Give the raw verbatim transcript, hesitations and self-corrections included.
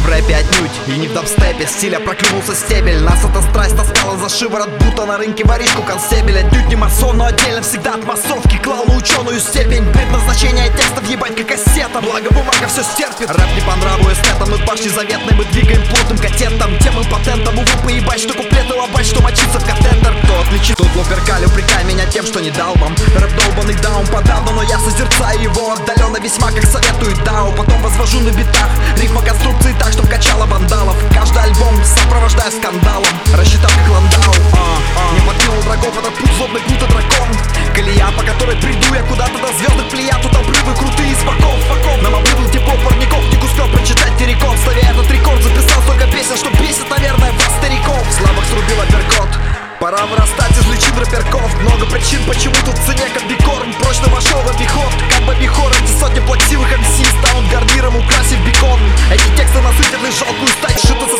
в рэпе отнюдь и не в дабстепе. Стиля проклюнулся стебель, нас эта страсть таскала за шиворот, будто на рынке воришку констебель. Отнюдь не масон, но отдельно всегда от массовки клал на ученую степень. Предназначение текстов ебать как кассета, благо бумага все стерпит. Рэп не по нраву эстетам, но башни заветной мы двигаем плотным катетом. Тем импотентом, увы, поебать, что куплеты лобать, что мочиться в катетер. Кто отличит? Тут лоперкали, упрекай меня тем, что не дал вам. Рэп долбанный даун подавно, но я созерцаю его отдаленно весьма, как советует Дао. Потом возвожу на битах рифма конструкции так, что качало вандалов. Каждый альбом сопровождаю скандалом, рассчитав как Ландау. а, а. Не покинул врагов этот путь, злобный путь и дракон. Колея, по которой приду я куда-то до звездных плеяд. Тут обрывы крутые из боков, боков. Нам обрывал тепло парников, не успел прочитать террикон. Ставя этот рекорд, записал столько песен, что бесит, наверное, вас, стариков. Слабых срубил апперкот, пора вырастать из личин рэперков. Много причин, почему тут в цене комбикорм прочно вошел в обиход. Как бобихор, эти сотни плаксивых эм си станут гарниром, украсив бекон. Эти тексты насытят лишь жалкую стать, шито